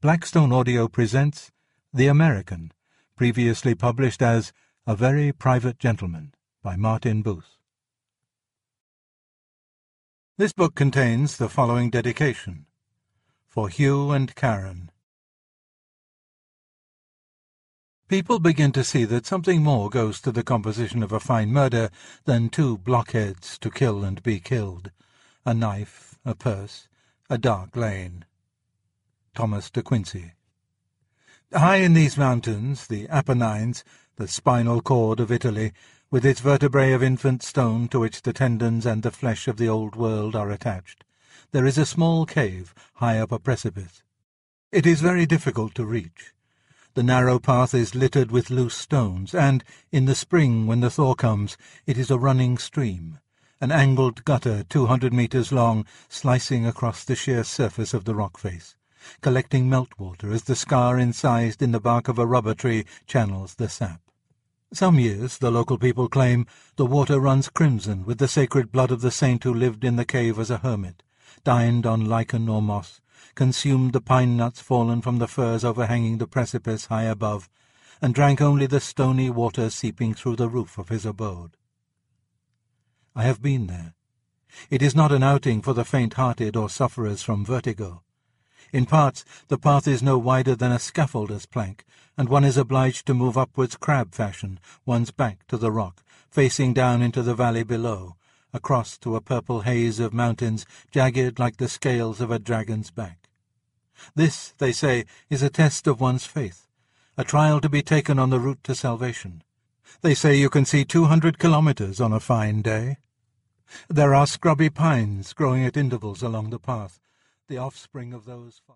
Blackstone Audio presents The American, previously published as A Very Private Gentleman by Martin Booth. This book contains the following dedication: For Hugh and Karen. People begin to see that something more goes to the composition of a fine murder than two blockheads to kill and be killed, a knife, a purse, a dark lane. Thomas de Quincey. High in these mountains, the Apennines, the spinal cord of Italy, with its vertebrae of infant stone to which the tendons and the flesh of the old world are attached, there is a small cave high up a precipice. It is very difficult to reach. The narrow path is littered with loose stones, and, in the spring when the thaw comes, it is a running stream, an angled gutter 200 metres long, slicing across the sheer surface of the rock face, collecting meltwater as the scar incised in the bark of a rubber tree channels the sap. Some years, the local people claim, the water runs crimson with the sacred blood of the saint who lived in the cave as a hermit, dined on lichen or moss, consumed the pine nuts fallen from the firs overhanging the precipice high above, and drank only the stony water seeping through the roof of his abode. I have been there. It is not an outing for the faint-hearted or sufferers from vertigo. In parts, the path is no wider than a scaffolder's plank, and one is obliged to move upwards crab-fashion, one's back to the rock, facing down into the valley below, across to a purple haze of mountains jagged like the scales of a dragon's back. This, they say, is a test of one's faith, a trial to be taken on the route to salvation. They say you can see 200 kilometres on a fine day. There are scrubby pines growing at intervals along the path, the offspring of those